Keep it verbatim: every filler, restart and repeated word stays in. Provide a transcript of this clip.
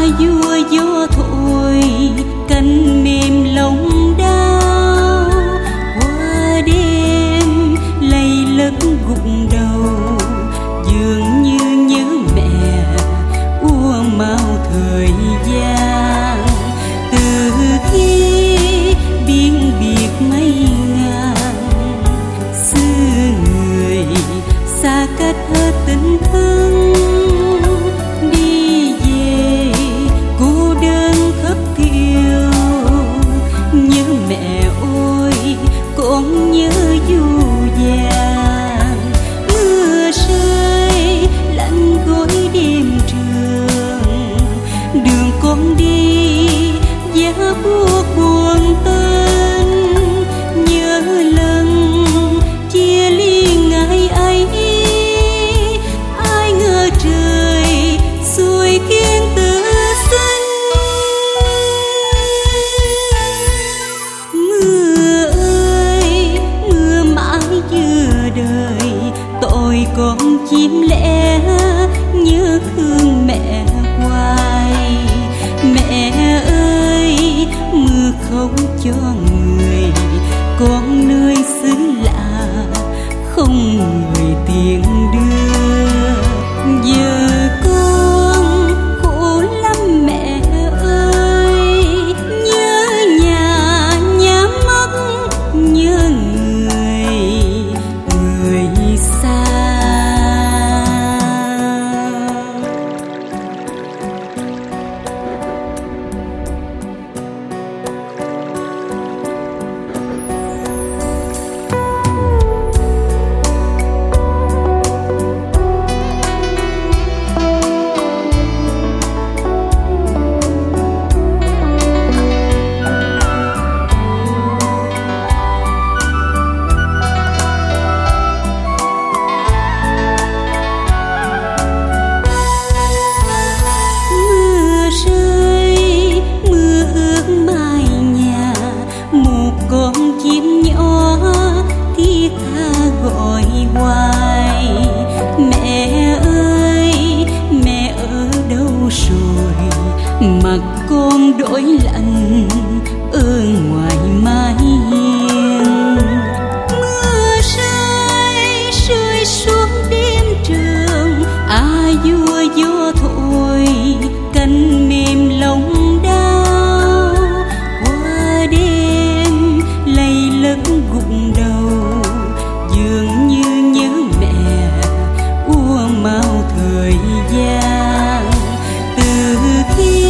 vua gió thổi cánh mềm lòng đau, qua đêm lay lất gục đầu dường như nhớ mẹ úa mau thời gian. Từ khi biên biệt mấy ngàn xứ người xa cách hết tình thân, đi về cô đơn khắp thiêu. Nhớ mẹ ơi con nhớ du vàng, mưa rơi lạnh gối đêm trường, đường con đi giá buốt buồn tên. Nhớ lần chia ly ngày ấy, ai ngờ trời xuôi kiên tự sinh. Mưa ơi mưa mãi giữa đời, tội con chim lẻ nhớ thương mẹ hoài. Mẹ ơi mưa không cho người, con nơi xứ lạ không người tiền đưa. Giờ con khổ lắm mẹ ơi, nhớ nhà nhớ mất nhớ người người xa. Con chim nhỏ thiết tha gọi hoài, mẹ ơi mẹ ở đâu rồi, mặt con đổi lạnh ở ngoài mái hiên. Mưa rơi rơi xuống đêm trường, à vua gió thổi cánh mềm lòng đau, qua đêm lay lất gục đầu dường như nhớ mẹ úa mau thời gian. Từ khi